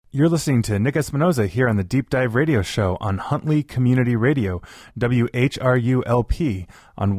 You're listening to Nick Espinoza here on the Deep Dive Radio Show on Huntley Community Radio, WHRULP, on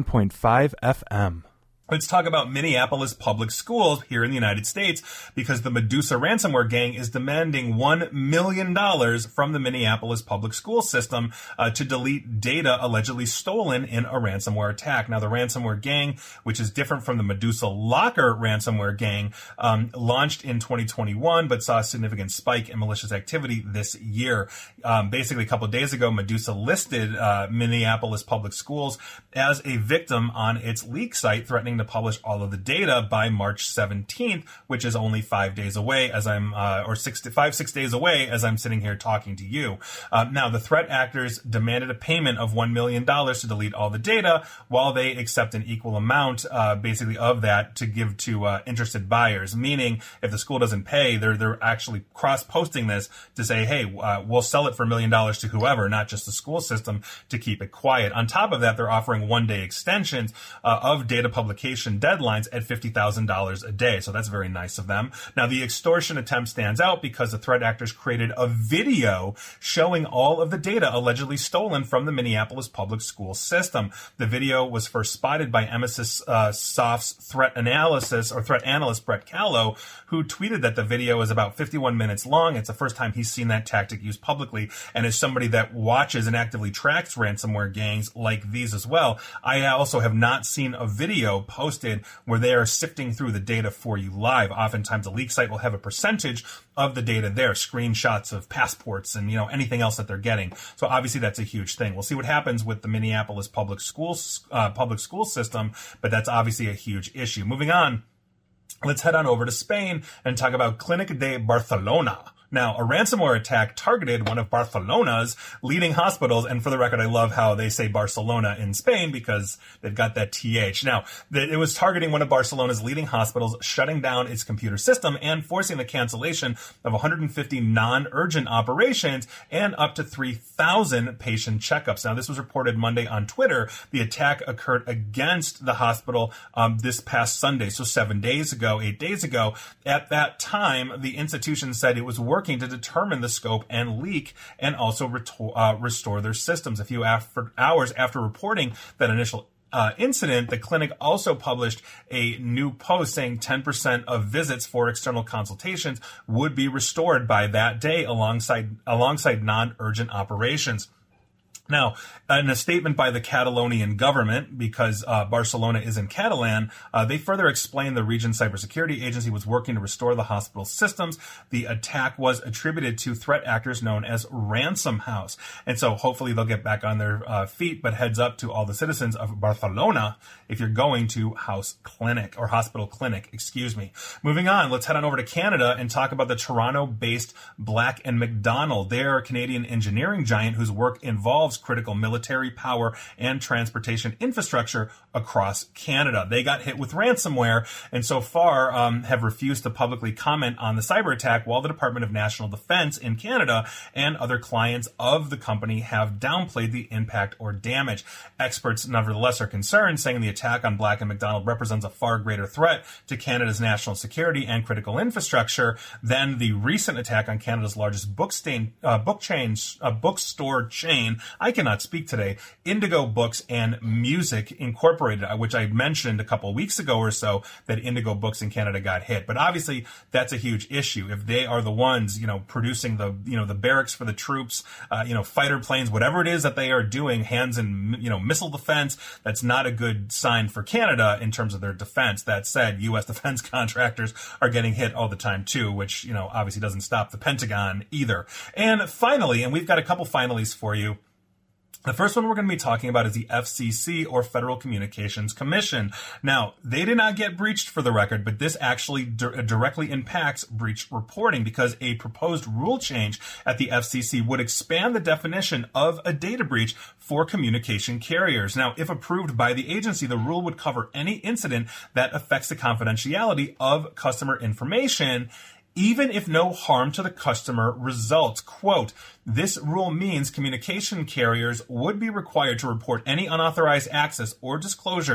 101.5 FM. Let's talk about Minneapolis public schools here in the United States, because the Medusa ransomware gang is demanding $1 million from the Minneapolis public school system to delete data allegedly stolen in a ransomware attack. Now, the ransomware gang, which is different from the Medusa Locker ransomware gang, launched in 2021, but saw a significant spike in malicious activity this year. Basically, a couple of days ago, Medusa listed Minneapolis public schools as a victim on its leak site, threatening to publish all of the data by March 17th, which is only 5 days away as I'm, or 6 days away as I'm sitting here talking to you. Now, the threat actors demanded a payment of $1 million to delete all the data, while they accept an equal amount, basically of that to give to interested buyers. Meaning, if the school doesn't pay, they're actually cross-posting this to say, hey, we'll sell it for $1 million to whoever, not just the school system, to keep it quiet. On top of that, they're offering one-day extensions of data publication deadlines at $50,000 a day. So that's very nice of them. Now, the extortion attempt stands out because the threat actors created a video showing all of the data allegedly stolen from the Minneapolis public school system. The video was first spotted by Emesis Soft's threat analyst Brett Callow, who tweeted that the video is about 51 minutes long. It's the first time he's seen that tactic used publicly, and as somebody that watches and actively tracks ransomware gangs like these as well, I also have not seen a video posted where they are sifting through the data for you live. Oftentimes, a leak site will have a percentage of the data there, screenshots of passports and, anything else that they're getting. So obviously that's a huge thing. We'll see what happens with the Minneapolis public school system, but that's obviously a huge issue. Moving on, let's head on over to Spain and talk about Clínica de Barcelona. Now, a ransomware attack targeted one of Barcelona's leading hospitals. And for the record, I love how they say Barcelona in Spain because they've got that TH. Now, it was targeting one of Barcelona's leading hospitals, shutting down its computer system and forcing the cancellation of 150 non-urgent operations and up to 3,000 patient checkups. Now, this was reported Monday on Twitter. The attack occurred against the hospital this past Sunday, so 8 days ago. At that time, the institution said it was working to determine the scope and leak and also restore their systems. A few hours after reporting that initial incident, the clinic also published a new post saying 10% of visits for external consultations would be restored by that day alongside non-urgent operations. Now, in a statement by the Catalonian government, because Barcelona is in Catalan, they further explained the region's cybersecurity agency was working to restore the hospital's systems. The attack was attributed to threat actors known as Ransom House. And so hopefully they'll get back on their feet, but heads up to all the citizens of Barcelona if you're going to hospital clinic, excuse me. Moving on, let's head on over to Canada and talk about the Toronto-based Black & McDonald. They're a Canadian engineering giant whose work involves critical military power and transportation infrastructure across Canada. They got hit with ransomware and so far have refused to publicly comment on the cyber attack, while the Department of National Defense in Canada and other clients of the company have downplayed the impact or damage. Experts nevertheless are concerned, saying the attack on Black & McDonald represents a far greater threat to Canada's national security and critical infrastructure than the recent attack on Canada's largest bookstore chain. I cannot speak today. Indigo Books and Music Incorporated, which I mentioned a couple of weeks ago or so, that Indigo Books in Canada got hit. But obviously, that's a huge issue. If they are the ones, producing the barracks for the troops, fighter planes, whatever it is that they are doing, hands in, missile defense, that's not a good sign for Canada in terms of their defense. That said, U.S. defense contractors are getting hit all the time too, which, obviously doesn't stop the Pentagon either. And finally, and we've got a couple finalies for you, the first one we're going to be talking about is the FCC, or Federal Communications Commission. Now, they did not get breached for the record, but this actually directly impacts breach reporting, because a proposed rule change at the FCC would expand the definition of a data breach for communication carriers. Now, if approved by the agency, the rule would cover any incident that affects the confidentiality of customer information, even if no harm to the customer results. Quote, this rule means communication carriers would be required to report any unauthorized access or disclosure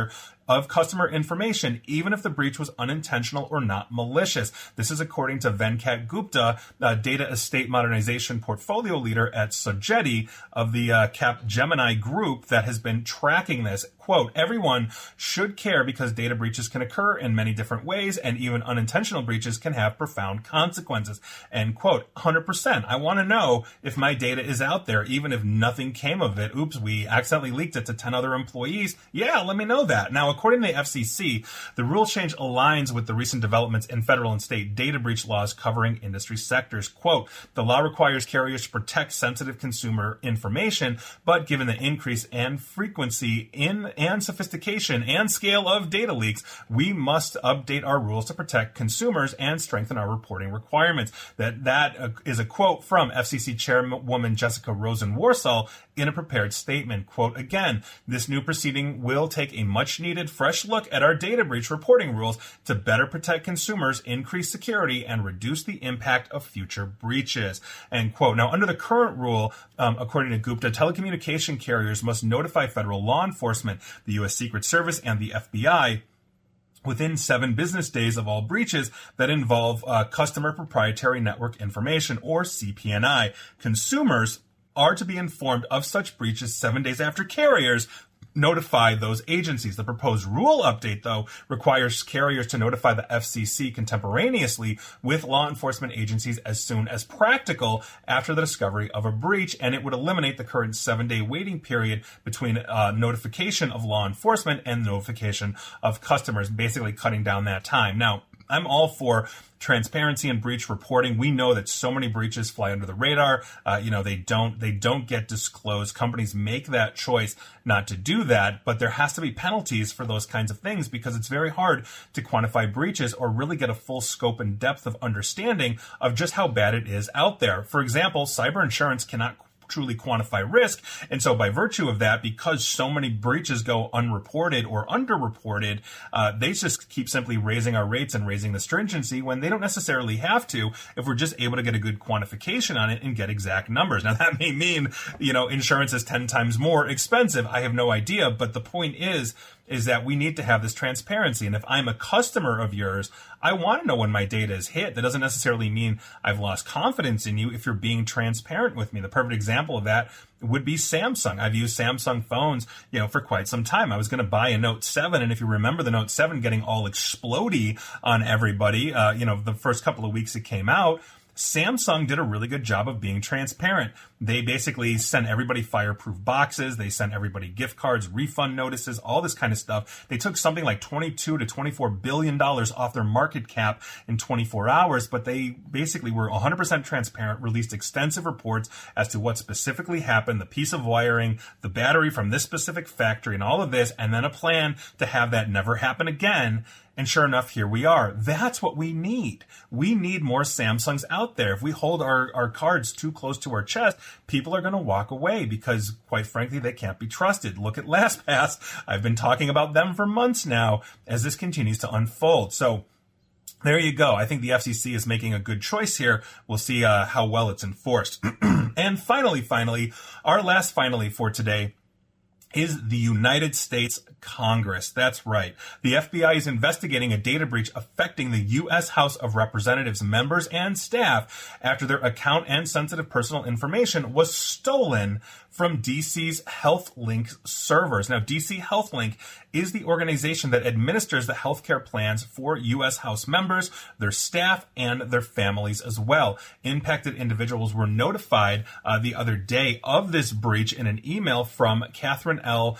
of customer information, even if the breach was unintentional or not malicious. This is according to Venkat Gupta, data estate modernization portfolio leader at Sogeti of the Capgemini group that has been tracking this. Quote, everyone should care because data breaches can occur in many different ways, and even unintentional breaches can have profound consequences. End quote. 100%. I want to know if my data is out there, even if nothing came of it. Oops, we accidentally leaked it to 10 other employees. Yeah, let me know that. Now, according to the FCC, the rule change aligns with the recent developments in federal and state data breach laws covering industry sectors. Quote, the law requires carriers to protect sensitive consumer information, but given the increase and frequency and sophistication and scale of data leaks, we must update our rules to protect consumers and strengthen our reporting requirements. That is a quote from FCC Chairwoman Jessica Rosen-Warsaw in a prepared statement. Quote, again, this new proceeding will take a much-needed fresh look at our data breach reporting rules to better protect consumers, increase security, and reduce the impact of future breaches. End quote. Now, under the current rule, according to Gupta, telecommunication carriers must notify federal law enforcement, the U.S. Secret Service, and the FBI within 7 business days of all breaches that involve customer proprietary network information, or CPNI. Consumers are to be informed of such breaches 7 days after carriers notify those agencies. The proposed rule update, though, requires carriers to notify the FCC contemporaneously with law enforcement agencies as soon as practical after the discovery of a breach, and it would eliminate the current 7-day waiting period between notification of law enforcement and notification of customers, basically cutting down that time. Now, I'm all for transparency and breach reporting. We know that so many breaches fly under the radar. They don't get disclosed. Companies make that choice not to do that, but there has to be penalties for those kinds of things because it's very hard to quantify breaches or really get a full scope and depth of understanding of just how bad it is out there. For example, cyber insurance cannot truly quantify risk. And so by virtue of that, because so many breaches go unreported or underreported, they just keep simply raising our rates and raising the stringency when they don't necessarily have to if we're just able to get a good quantification on it and get exact numbers. Now that may mean, insurance is 10 times more expensive. I have no idea. But the point is that we need to have this transparency. And if I'm a customer of yours, I want to know when my data is hit. That doesn't necessarily mean I've lost confidence in you if you're being transparent with me. The perfect example of that would be Samsung. I've used Samsung phones, for quite some time. I was going to buy a Note 7, and if you remember the Note 7 getting all explodey on everybody, the first couple of weeks it came out, Samsung did a really good job of being transparent. They basically sent everybody fireproof boxes. They sent everybody gift cards, refund notices, all this kind of stuff. They took something like $22 to $24 billion off their market cap in 24 hours, but they basically were 100% transparent, released extensive reports as to what specifically happened, the piece of wiring, the battery from this specific factory, and all of this, and then a plan to have that never happen again. And sure enough, here we are. That's what we need. We need more Samsungs out there. If we hold our cards too close to our chest, people are going to walk away because, quite frankly, they can't be trusted. Look at LastPass. I've been talking about them for months now as this continues to unfold. So there you go. I think the FCC is making a good choice here. We'll see how well it's enforced. And finally, our last finally for today is the United States Congress. That's right. The FBI is investigating a data breach affecting the U.S. House of Representatives members and staff after their account and sensitive personal information was stolen from DC's HealthLink servers. Now, DC HealthLink is the organization that administers the healthcare plans for U.S. House members, their staff, and their families as well. Impacted individuals were notified the other day of this breach in an email from Catherine L.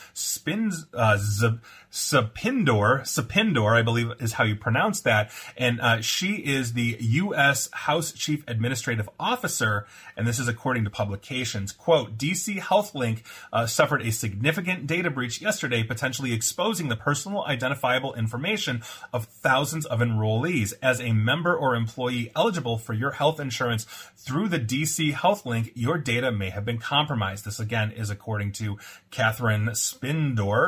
Sapindor, I believe is how you pronounce that. And she is the U.S. House Chief Administrative Officer, and this is according to publications. Quote, DC HealthLink suffered a significant data breach yesterday, potentially exposing the personal identifiable information of thousands of enrollees. As a member or employee eligible for your health insurance through the DC HealthLink, your data may have been compromised. This, again, is according to Catherine Spindor, and I'm just going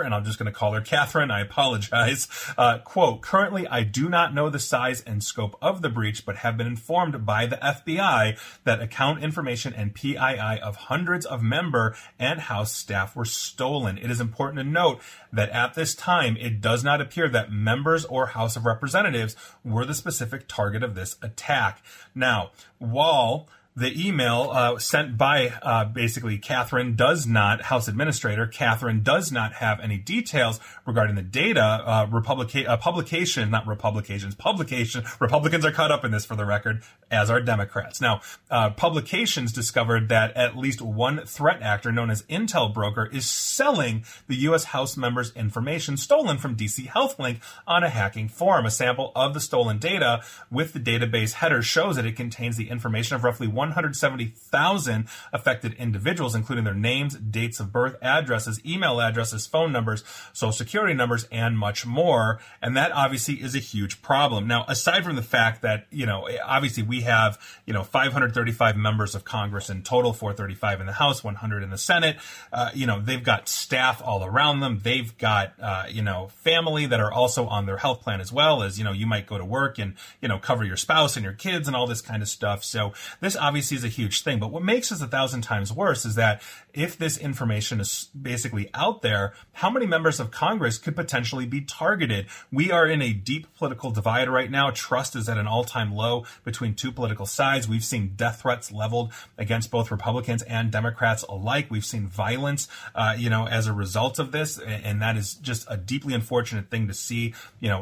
to call her Catherine. I apologize. Quote, currently, I do not know the size and scope of the breach, but have been informed by the FBI that account information and PII of hundreds of member and House staff were stolen. It is important to note that at this time, it does not appear that members or House of Representatives were the specific target of this attack. Now, while the email sent by basically Catherine does not, House Administrator Catherine does not have any details regarding the data. Publication. Republicans are caught up in this, for the record, as are Democrats. Now, publications discovered that at least one threat actor known as Intel Broker is selling the U.S. House members' information stolen from DC HealthLink on a hacking forum. A sample of the stolen data with the database header shows that it contains the information of roughly 170,000 affected individuals, including their names, dates of birth, addresses, email addresses, phone numbers, social security numbers, and much more. And that obviously is a huge problem. Now, aside from the fact that, obviously we have, 535 members of Congress in total, 435 in the House, 100 in the Senate. They've got staff all around them. They've got, family that are also on their health plan as well as, you might go to work and, cover your spouse and your kids and all this kind of stuff. So this obviously is a huge thing. But what makes this 1,000 times worse is that if this information is basically out there, how many members of Congress could potentially be targeted? We are in a deep political divide right now. Trust is at an all-time low between two political sides. We've seen death threats leveled against both Republicans and Democrats alike. We've seen violence, as a result of this, and that is just a deeply unfortunate thing to see, in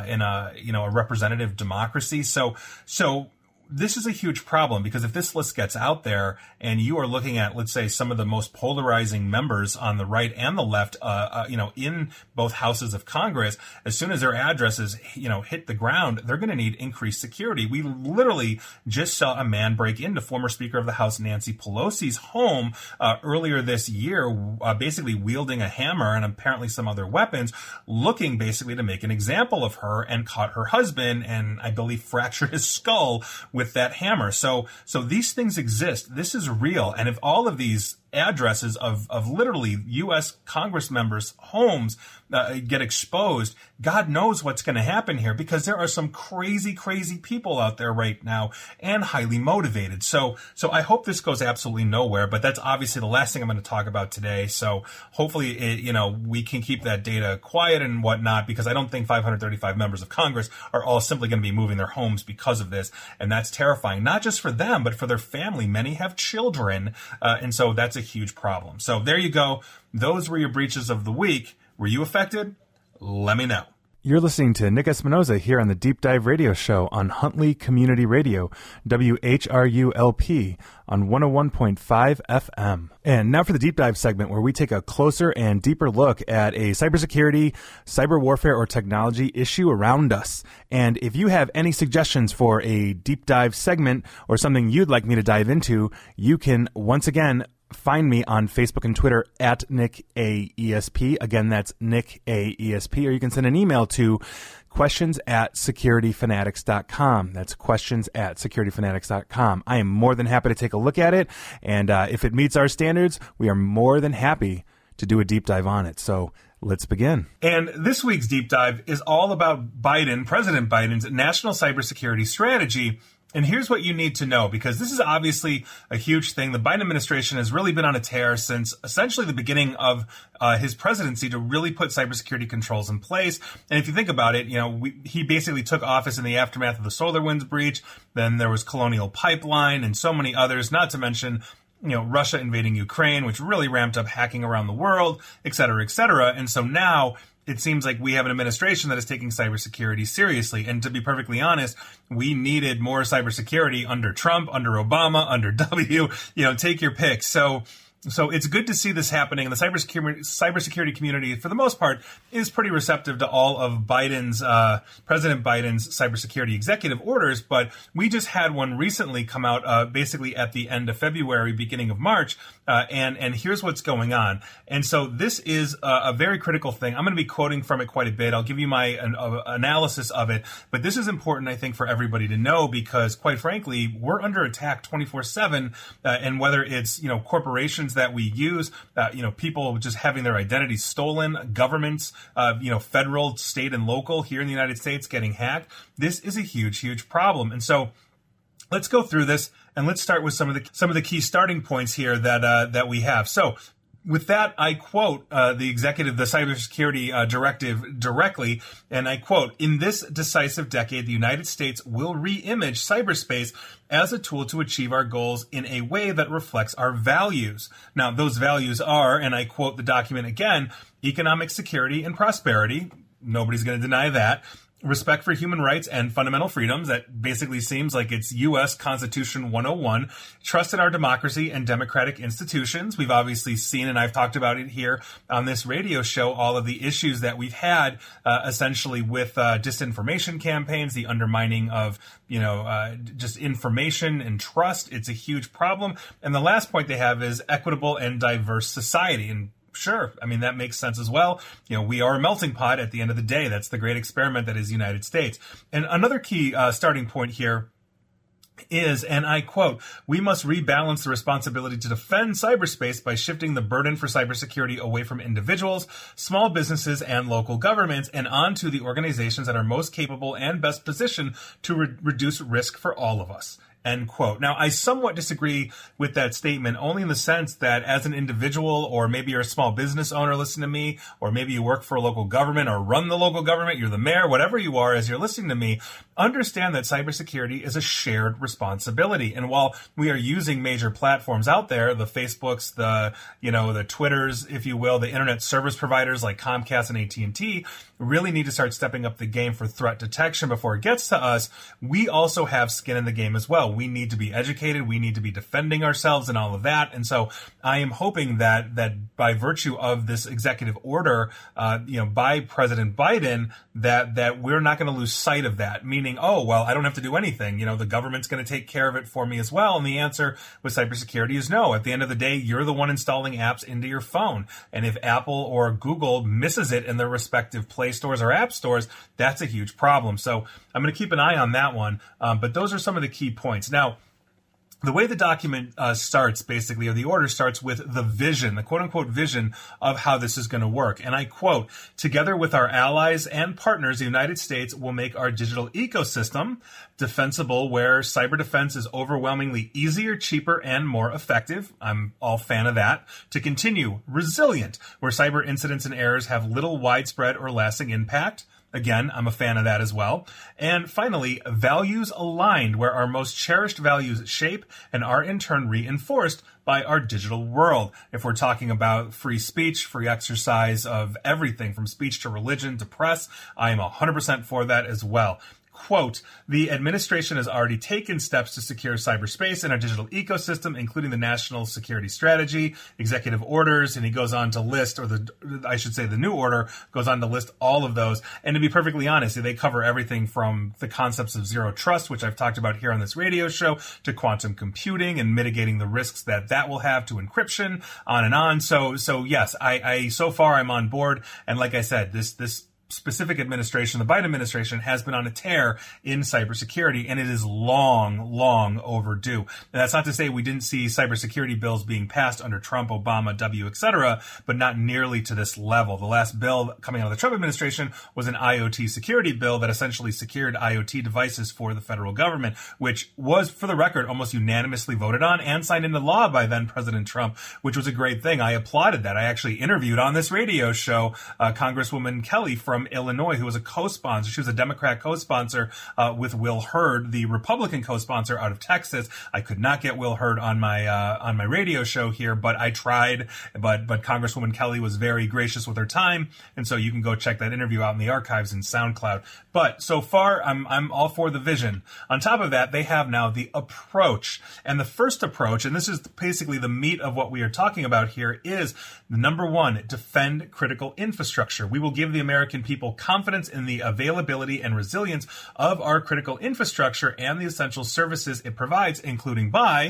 a representative democracy. So this is a huge problem, because if this list gets out there and you are looking at, let's say, some of the most polarizing members on the right and the left, in both houses of Congress, as soon as their addresses, hit the ground, they're going to need increased security. We literally just saw a man break into former Speaker of the House Nancy Pelosi's home earlier this year, basically wielding a hammer and apparently some other weapons, looking basically to make an example of her, and caught her husband and I believe fractured his skull with that hammer. So these things exist. This is real. And if all of these addresses of literally U.S. Congress members' homes get exposed, God knows what's going to happen here, because there are some crazy, crazy people out there right now and highly motivated. So I hope this goes absolutely nowhere, but that's obviously the last thing I'm going to talk about today. So hopefully, we can keep that data quiet and whatnot, because I don't think 535 members of Congress are all simply going to be moving their homes because of this. And that's terrifying, not just for them, but for their family. Many have children. And so that's a huge problem. So there you go. Those were your breaches of the week. Were you affected? Let me know. You're listening to Nick Espinoza here on the Deep Dive Radio Show on Huntley Community Radio, WHRU-LP on 101.5 FM. And now for the Deep Dive segment, where we take a closer and deeper look at a cybersecurity, cyber warfare, or technology issue around us. And if you have any suggestions for a Deep Dive segment or something you'd like me to dive into, you can once again find me on Facebook and Twitter at NickAESP. Again, that's NickAESP. Or you can send an email to questions@securityfanatics.com. That's questions@securityfanatics.com. I am more than happy to take a look at it. And if it meets our standards, we are more than happy to do a deep dive on it. So let's begin. And this week's deep dive is all about President Biden's national cybersecurity strategy. And here's what you need to know, because this is obviously a huge thing. The Biden administration has really been on a tear since essentially the beginning of his presidency to really put cybersecurity controls in place. And if you think about it, he basically took office in the aftermath of the SolarWinds breach. Then there was Colonial Pipeline and so many others, not to mention Russia invading Ukraine, which really ramped up hacking around the world, et cetera, et cetera. And so now it seems like we have an administration that is taking cybersecurity seriously. And to be perfectly honest, we needed more cybersecurity under Trump, under Obama, under W, take your pick. So it's good to see this happening. And the cybersecurity community, for the most part, is pretty receptive to all of President Biden's cybersecurity executive orders. But we just had one recently come out basically at the end of February, beginning of March. And here's what's going on. And so this is a very critical thing. I'm going to be quoting from it quite a bit. I'll give you my analysis of it. But this is important, I think, for everybody to know, because quite frankly, we're under attack 24/7. And whether it's, corporations applications that we use, people just having their identities stolen, governments, federal, state, and local here in the United States getting hacked. This is a huge, huge problem. And so let's go through this, and let's start with some of the key starting points here that we have. So with that, I quote the cybersecurity directive directly, and I quote, "In this decisive decade, the United States will re-image cyberspace as a tool to achieve our goals in a way that reflects our values." Now, those values are, and I quote the document again, economic security and prosperity. Nobody's going to deny that. Respect for human rights and fundamental freedoms. That basically seems like it's U.S. Constitution 101. Trust in our democracy and democratic institutions. We've obviously seen, and I've talked about it here on this radio show, all of the issues that we've had essentially with disinformation campaigns, the undermining of, just information and trust. It's a huge problem. And the last point they have is equitable and diverse society. And sure, I mean, that makes sense as well. We are a melting pot at the end of the day. That's the great experiment that is the United States. And another key starting point here is, and I quote, "We must rebalance the responsibility to defend cyberspace by shifting the burden for cybersecurity away from individuals, small businesses, and local governments, and onto the organizations that are most capable and best positioned to reduce risk for all of us." End quote. Now, I somewhat disagree with that statement, only in the sense that as an individual, or maybe you're a small business owner, listen to me, or maybe you work for a local government or run the local government, you're the mayor, whatever you are, as you're listening to me, understand that cybersecurity is a shared responsibility. And while we are using major platforms out there, the Facebooks, the Twitters, if you will, the internet service providers like Comcast and AT&T really need to start stepping up the game for threat detection before it gets to us. We also have skin in the game as well. We need to be educated. We need to be defending ourselves and all of that. And so I am hoping that by virtue of this executive order, by President Biden, that we're not going to lose sight of that. Meaning, oh, well, I don't have to do anything. The government's going to take care of it for me as well. And the answer with cybersecurity is no. At the end of the day, you're the one installing apps into your phone. And if Apple or Google misses it in their respective Play stores or app stores, that's a huge problem. So I'm going to keep an eye on that one. But those are some of the key points. Now, the way the document starts, basically, or the order starts with the vision, the quote-unquote vision of how this is going to work. And I quote, "Together with our allies and partners, the United States will make our digital ecosystem defensible where cyber defense is overwhelmingly easier, cheaper, and more effective." I'm all fan of that. "To continue resilient where cyber incidents and errors have little widespread or lasting impact." Again, I'm a fan of that as well. And finally, values aligned, where our most cherished values shape and are in turn reinforced by our digital world. If we're talking about free speech, free exercise of everything from speech to religion to press, I am 100% for that as well. Quote, "The administration has already taken steps to secure cyberspace and our digital ecosystem, including the National Security Strategy, executive orders," and he goes on to list, the new order goes on to list all of those. And to be perfectly honest, they cover everything from the concepts of zero trust, which I've talked about here on this radio show, to quantum computing and mitigating the risks that will have, to encryption, on and on. So yes, I so far I'm on board. And like I said, this specific administration, the Biden administration, has been on a tear in cybersecurity, and it is long, long overdue. And that's not to say we didn't see cybersecurity bills being passed under Trump, Obama, W, etc., but not nearly to this level. The last bill coming out of the Trump administration was an IoT security bill that essentially secured IoT devices for the federal government, which was, for the record, almost unanimously voted on and signed into law by then President Trump, which was a great thing. I applauded that. I actually interviewed on this radio show Congresswoman Kelly from Illinois, who was a co-sponsor. She was a Democrat co-sponsor with Will Hurd, the Republican co-sponsor out of Texas. I could not get Will Hurd on my radio show here, but I tried. But Congresswoman Kelly was very gracious with her time, and so you can go check that interview out in the archives in SoundCloud. But so far, I'm all for the vision. On top of that, they have now the approach, and the first approach, and this is basically the meat of what we are talking about here, is number one: defend critical infrastructure. We will give the American people confidence in the availability and resilience of our critical infrastructure and the essential services it provides, including by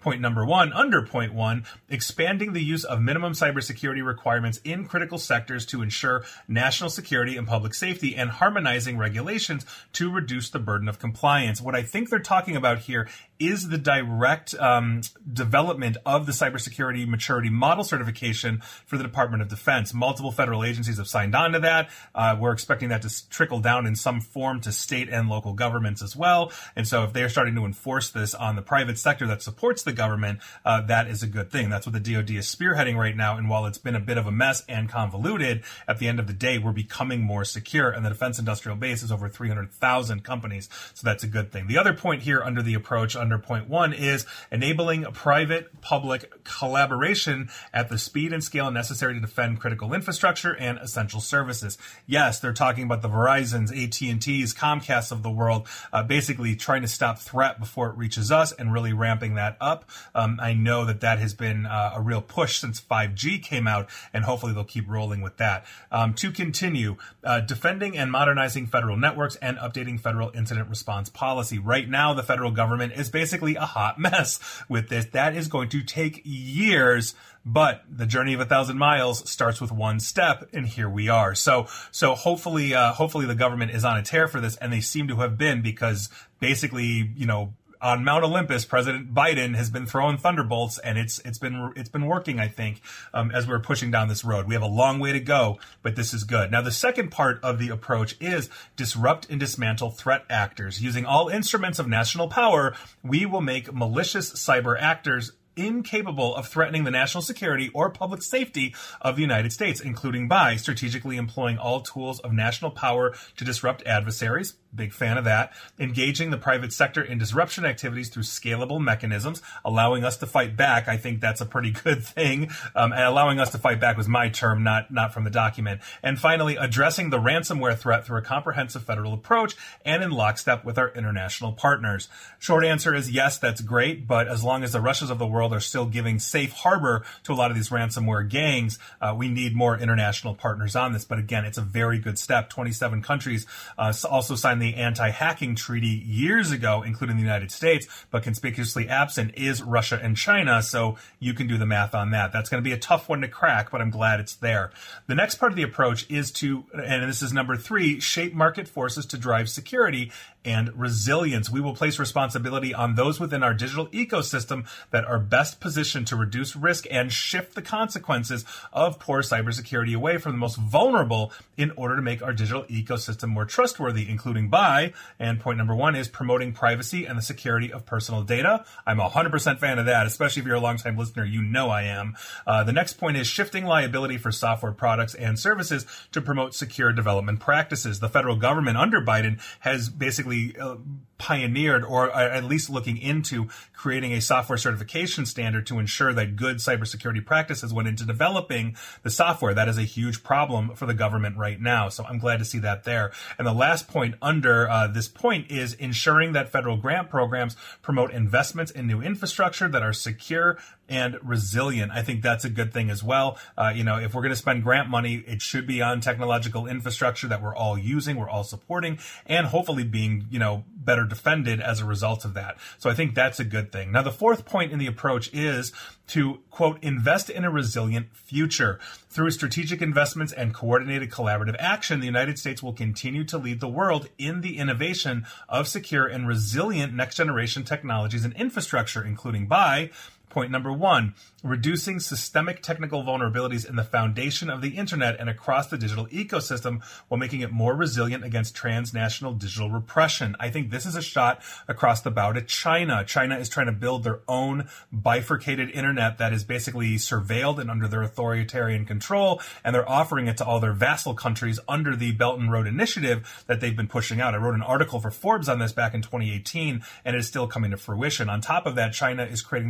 Point number 1, under point 1, expanding the use of minimum cybersecurity requirements in critical sectors to ensure national security and public safety, and harmonizing regulations to reduce the burden of compliance. What I think they're talking about here is the direct development of the cybersecurity maturity model certification for the Department of Defense. Multiple federal agencies have signed on to that. We're expecting that to trickle down in some form to state and local governments as well. And so if they're starting to enforce this on the private sector that supports the government, that is a good thing. That's what the DoD is spearheading right now. And while it's been a bit of a mess and convoluted, at the end of the day, we're becoming more secure. And the defense industrial base is over 300,000 companies. So that's a good thing. The other point here under the approach, under point 1, is enabling private-public collaboration at the speed and scale necessary to defend critical infrastructure and essential services. Yes, they're talking about the Verizons, AT&Ts, Comcasts of the world, basically trying to stop threat before it reaches us and really ramping that up. I know that has been a real push since 5G came out, and hopefully they'll keep rolling with that. To continue, defending and modernizing federal networks and updating federal incident response policy. Right now, the federal government is basically a hot mess with this. That is going to take years, but the journey of 1,000 miles starts with one step, and here we are. So hopefully the government is on a tear for this, and they seem to have been, because basically, on Mount Olympus, President Biden has been throwing thunderbolts, and it's been working, I think, as we're pushing down this road. We have a long way to go, but this is good. Now, the second part of the approach is disrupt and dismantle threat actors. Using all instruments of national power, we will make malicious cyber actors incapable of threatening the national security or public safety of the United States, including by strategically employing all tools of national power to disrupt adversaries. Big fan of that. Engaging the private sector in disruption activities through scalable mechanisms, allowing us to fight back. I think that's a pretty good thing. And allowing us to fight back was my term, not from the document. And finally, addressing the ransomware threat through a comprehensive federal approach and in lockstep with our international partners. Short answer is yes, that's great. But as long as the Russias of the world are still giving safe harbor to a lot of these ransomware gangs, we need more international partners on this. But again, it's a very good step. 27 countries also signed the anti-hacking treaty years ago, including the United States, but conspicuously absent is Russia and China, so you can do the math on that. That's going to be a tough one to crack, but I'm glad it's there. The next part of the approach is to, and this is number 3, shape market forces to drive security and resilience. We will place responsibility on those within our digital ecosystem that are best positioned to reduce risk and shift the consequences of poor cybersecurity away from the most vulnerable in order to make our digital ecosystem more trustworthy, including by, and point number 1 is promoting privacy and the security of personal data. I'm 100% fan of that, especially if you're a longtime listener, you know I am. The next point is shifting liability for software products and services to promote secure development practices. The federal government under Biden has basically pioneered, or at least looking into, creating a software certification standard to ensure that good cybersecurity practices went into developing the software. That is a huge problem for the government right now. So I'm glad to see that there. And the last point under this point is ensuring that federal grant programs promote investments in new infrastructure that are secure and resilient. I think that's a good thing as well. If we're going to spend grant money, it should be on technological infrastructure that we're all using, we're all supporting, and hopefully being, better defended as a result of that. So I think that's a good thing. Now, the fourth point in the approach is to, quote, invest in a resilient future. Through strategic investments and coordinated collaborative action, the United States will continue to lead the world in the innovation of secure and resilient next-generation technologies and infrastructure, including by point number 1, reducing systemic technical vulnerabilities in the foundation of the internet and across the digital ecosystem while making it more resilient against transnational digital repression. I think this is a shot across the bow to China. China is trying to build their own bifurcated internet that is basically surveilled and under their authoritarian control, and they're offering it to all their vassal countries under the Belt and Road Initiative that they've been pushing out. I wrote an article for Forbes on this back in 2018, and it is still coming to fruition. On top of that, China is creating their own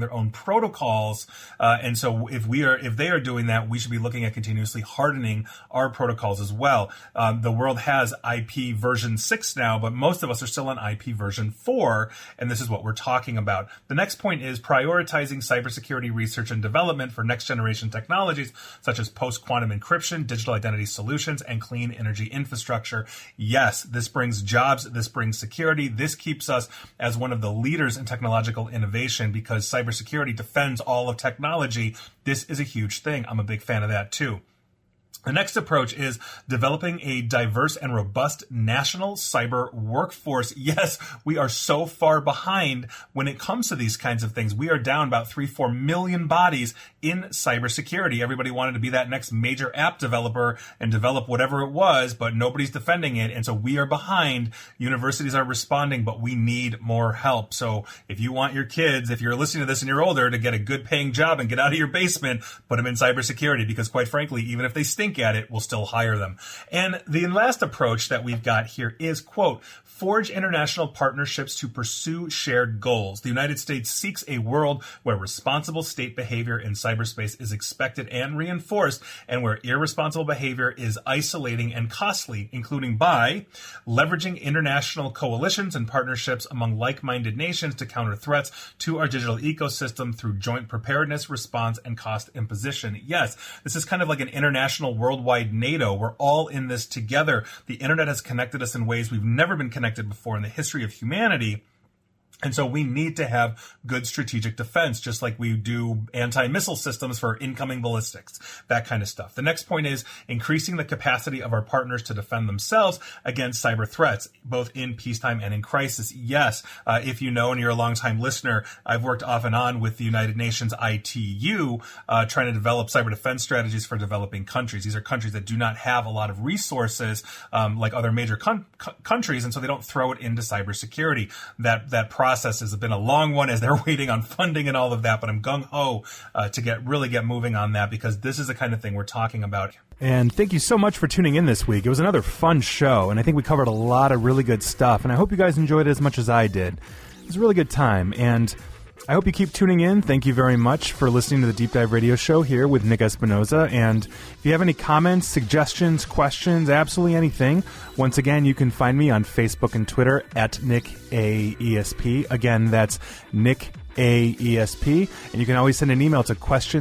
protocols. And so if they are doing that, we should be looking at continuously hardening our protocols as well. The world has IP version 6 now, but most of us are still on IP version 4, and this is what we're talking about. The next point is prioritizing cybersecurity research and development for next generation technologies such as post-quantum encryption, digital identity solutions, and clean energy infrastructure. Yes, this brings jobs, this brings security, this keeps us as one of the leaders in technological innovation because cybersecurity defends all of technology. This is a huge thing. I'm a big fan of that too. The next approach is developing a diverse and robust national cyber workforce. Yes, we are so far behind when it comes to these kinds of things. We are down about 3-4 million bodies in cybersecurity. Everybody wanted to be that next major app developer and develop whatever it was, but nobody's defending it. And so we are behind. Universities are responding, but we need more help. So if you want your kids, if you're listening to this and you're older, to get a good paying job and get out of your basement, put them in cybersecurity because quite frankly, even if they stink at it, we'll still hire them. And the last approach that we've got here is, quote, forge international partnerships to pursue shared goals. The United States seeks a world where responsible state behavior in cyberspace is expected and reinforced, and where irresponsible behavior is isolating and costly, including by leveraging international coalitions and partnerships among like-minded nations to counter threats to our digital ecosystem through joint preparedness, response, and cost imposition. Yes, this is kind of like an international worldwide NATO. We're all in this together. The internet has connected us in ways we've never been connected before in the history of humanity. And so we need to have good strategic defense, just like we do anti-missile systems for incoming ballistics, that kind of stuff. The next point is increasing the capacity of our partners to defend themselves against cyber threats, both in peacetime and in crisis. Yes, if you know and you're a longtime listener, I've worked off and on with the United Nations ITU, trying to develop cyber defense strategies for developing countries. These are countries that do not have a lot of resources like other major countries, and so they don't throw it into cybersecurity. That process has been a long one as they're waiting on funding and all of that, but I'm gung-ho to really get moving on that because this is the kind of thing we're talking about. And thank you so much for tuning in this week. It was another fun show, and I think we covered a lot of really good stuff, and I hope you guys enjoyed it as much as I did. It was a really good time, and I hope you keep tuning in. Thank you very much for listening to the Deep Dive Radio Show here with Nick Espinoza. And if you have any comments, suggestions, questions, absolutely anything, once again, you can find me on Facebook and Twitter at NickAESP. Again, that's NickAESP. And you can always send an email to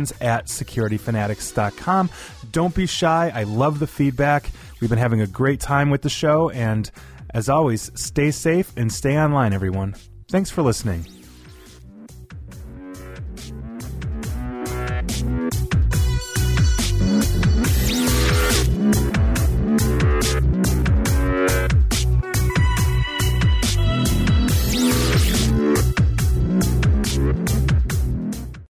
questions@securityfanatics.com. Don't be shy. I love the feedback. We've been having a great time with the show. And as always, stay safe and stay online, everyone. Thanks for listening.